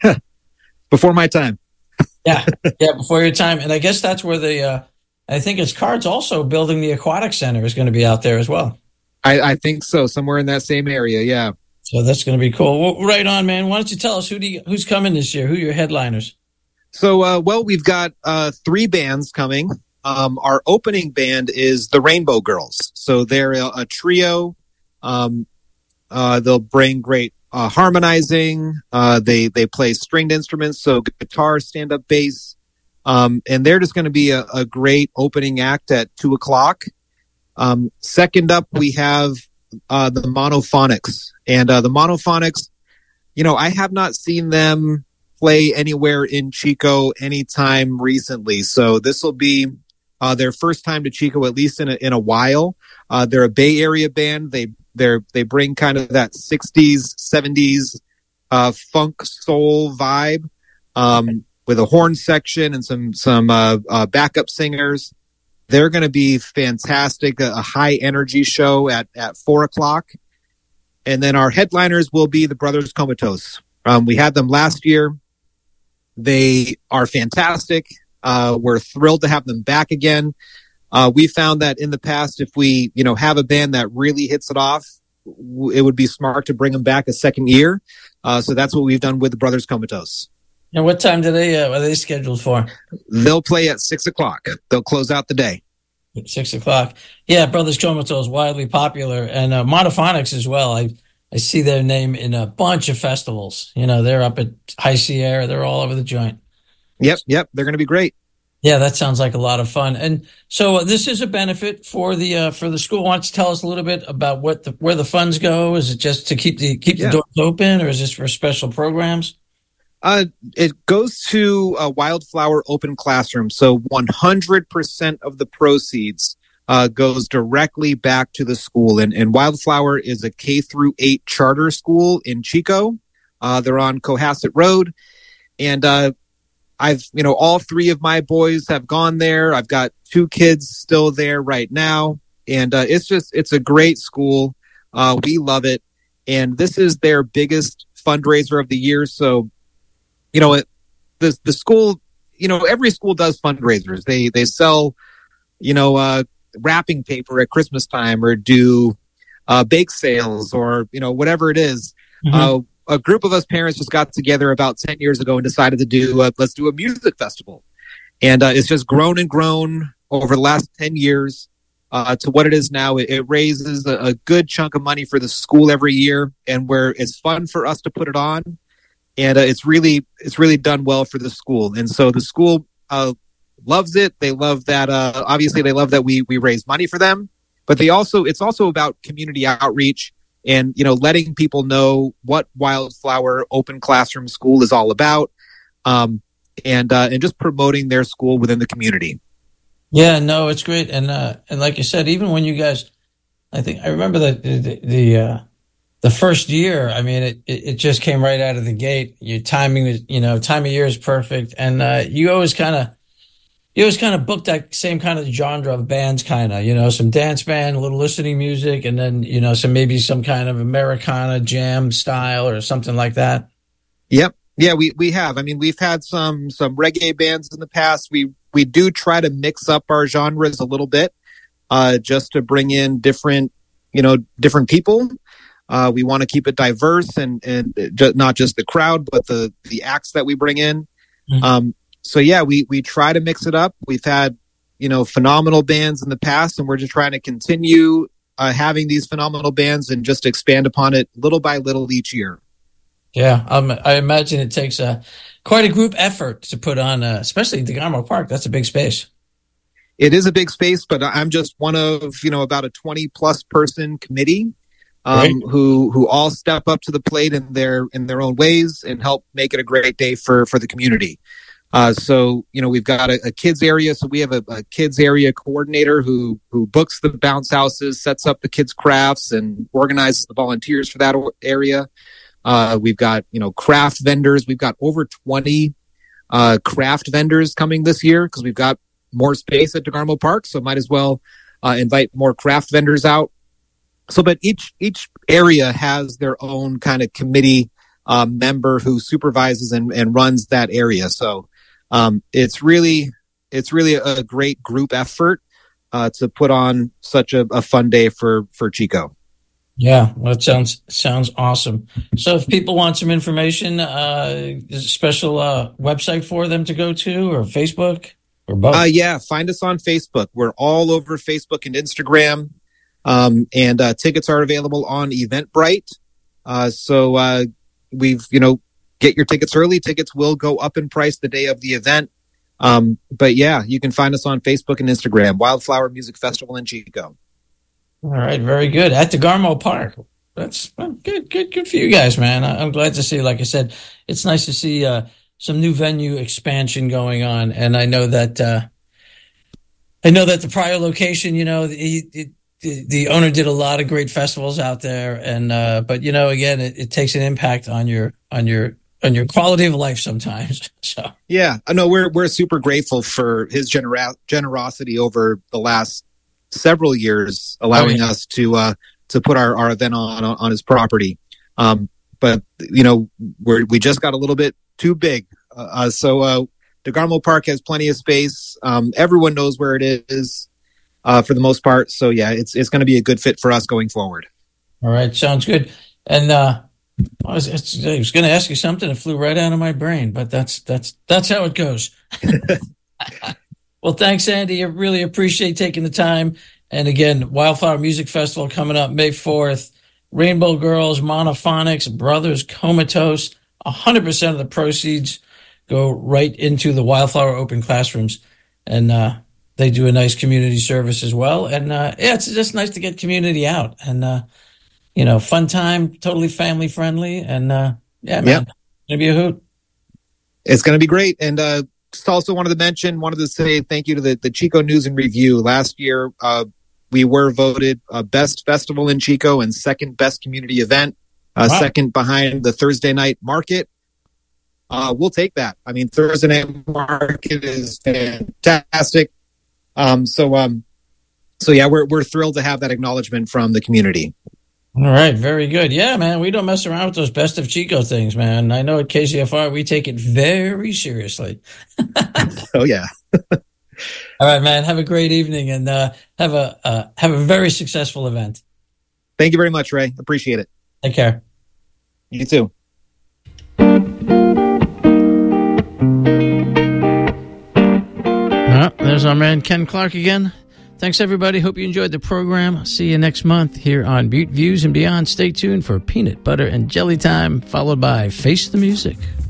Before my time. yeah. Yeah. Before your time. And I guess that's where the, uh, I think it's Cards also building the aquatic center is going to be out there as well. I, I think so. Somewhere in that same area. Yeah. So that's going to be cool. Well, right on, man. Why don't you tell us who do you, who's coming this year? Who are your headliners? So, uh, well, we've got uh, three bands coming. Um, our opening band is the Rainbow Girls. So they're a, a trio. Um, uh, they'll bring great uh, harmonizing. Uh, they they play stringed instruments, so guitar, stand-up bass. Um, and they're just going to be a, a great opening act at two o'clock. Um, second up, we have uh, the Monophonics. And uh, the Monophonics, you know, I have not seen them play anywhere in Chico anytime recently. So this will be uh, their first time to Chico, at least in a, in a while. Uh, they're a Bay Area band. They they're they bring kind of that sixties, seventies uh, funk soul vibe um, with a horn section and some some uh, uh, backup singers. They're going to be fantastic. A, a high energy show at at four o'clock, and then our headliners will be the Brothers Comatose. Um, we had them last year. They are fantastic. Uh, we're thrilled to have them back again. Uh, we found that in the past, if we, you know, have a band that really hits it off, w- it would be smart to bring them back a second year. Uh, so that's what we've done with the Brothers Comatose. And what time do they, uh, are they scheduled for? They'll play at six o'clock. They'll close out the day. At six o'clock. Yeah, Brothers Comatose, widely popular. And uh, Monophonics as well. I I see their name in a bunch of festivals. You know, they're up at High Sierra. They're all over the joint. Yep, yep. They're going to be great. Yeah, that sounds like a lot of fun. And so uh, this is a benefit for the uh, for the school. Why don't you tell us a little bit about what the, where the funds go? Is it just to keep the keep the Yeah. doors open, or is this for special programs? Uh, it goes to a Wildflower Open Classroom. So one hundred percent of the proceeds uh, goes directly back to the school. And, and Wildflower is a K through eight charter school in Chico. Uh, they're on Cohasset Road. And uh, I've, you know, all three of my boys have gone there. I've got two kids still there right now. And uh, it's just, it's a great school. Uh, we love it. And this is their biggest fundraiser of the year. So, you know, it, the the school, you know, every school does fundraisers. They they sell, you know, uh, wrapping paper at Christmas time, or do uh, bake sales, or you know, whatever it is. Mm-hmm. Uh, a group of us parents just got together about ten years ago and decided to do a, let's do a music festival, and uh, it's just grown and grown over the last ten years uh, to what it is now. It, it raises a, a good chunk of money for the school every year, and where it's fun for us to put it on. And uh, it's really it's really done well for the school. And so the school uh, loves it. They love that. Uh, obviously, they love that we we raise money for them. But they also it's also about community outreach and, you know, letting people know what Wildflower Open Classroom School is all about, um, and uh, and just promoting their school within the community. Yeah, no, it's great. And uh, and like you said, even when you guys, I think I remember that the the, the uh, The first year, I mean, it, it, it just came right out of the gate. Your timing was, you know, time of year is perfect. And uh, you always kind of, you always kind of booked that same kind of genre of bands, kind of, you know, some dance band, a little listening music, and then, you know, some maybe some kind of Americana jam style or something like that. Yep. Yeah, we, we have. I mean, we've had some, some reggae bands in the past. We, we do try to mix up our genres a little bit, uh, just to bring in different, you know, different people. Uh, we want to keep it diverse and, and ju- not just the crowd, but the, the acts that we bring in. Mm-hmm. Um, so yeah, we, we try to mix it up. We've had, you know, phenomenal bands in the past, and we're just trying to continue uh, having these phenomenal bands and just expand upon it little by little each year. Yeah. Um, I imagine it takes a, quite a group effort to put on, uh, especially DeGarmo Park. That's a big space. It is a big space, but I'm just one of, you know, about a twenty plus person committee. Um, who who all step up to the plate in their in their own ways and help make it a great day for for the community. Uh, so you know, we've got a, a kids area, so we have a, a kids area coordinator who who books the bounce houses, sets up the kids crafts, and organizes the volunteers for that area. Uh, we've got you know craft vendors. We've got over twenty uh, craft vendors coming this year because we've got more space at DeGarmo Park, so might as well uh, invite more craft vendors out. So, but each each area has their own kind of committee um, member who supervises and, and runs that area. So, um, it's really it's really a great group effort uh, to put on such a, a fun day for for Chico. Yeah, well, that sounds sounds awesome. So, if people want some information, uh, is there a special uh, website for them to go to, or Facebook, or both? Uh, yeah, find us on Facebook. We're all over Facebook and Instagram. Um, and, uh, tickets are available on Eventbrite. Uh, so, uh, we've, you know, get your tickets early. Tickets will go up in price the day of the event. Um, but yeah, you can find us on Facebook and Instagram, Wildflower Music Festival in Chico. All right. Very good. At DeGarmo Park. That's well, good, good, good for you guys, man. I'm glad to see, like I said, it's nice to see, uh, some new venue expansion going on, and I know that uh, I know that the prior location, you know, the, the, the owner did a lot of great festivals out there, and uh, but you know, again, it, it takes an impact on your on your on your quality of life sometimes. So yeah, no, we're we're super grateful for his genera- generosity over the last several years, allowing oh, yeah. us to uh, to put our, our event on on his property. Um, but you know, we we just got a little bit too big. Uh, so uh, DeGarmo Park has plenty of space. Um, everyone knows where it is uh, for the most part. So yeah, it's it's going to be a good fit for us going forward. All right, sounds good. And uh, I was, I was going to ask you something that flew right out of my brain, but that's that's that's how it goes. Well, thanks, Andy. I really appreciate taking the time. And again, Wildflower Music Festival coming up May fourth. Rainbow Girls, Monophonics, Brothers Comatose. one hundred percent of the proceeds go right into the Wildflower Open Classrooms. And uh, they do a nice community service as well. And uh, yeah, it's just nice to get community out. And, uh, you know, fun time, totally family friendly. And uh, yeah, man, yep. It's going to be a hoot. It's going to be great. And uh, just also wanted to mention, wanted to say thank you to the, the Chico News and Review. Last year, uh, we were voted uh, best festival in Chico and second best community event, uh, wow. second behind the Thursday night market. Uh, we'll take that. I mean, Thursday night market is fantastic. Um, so, um, so yeah, we're we're thrilled to have that acknowledgement from the community. All right, very good. Yeah, man, we don't mess around with those best of Chico things, man. I know at K Z F R we take it very seriously. Oh yeah. All right, man. Have a great evening and uh, have a uh, have a very successful event. Thank you very much, Ray. Appreciate it. Take care. You too. Well, there's our man Ken Clark again. Thanks, everybody. Hope you enjoyed the program. I'll see you next month here on Butte Views and Beyond. Stay tuned for Peanut Butter and Jelly Time, followed by Face the Music.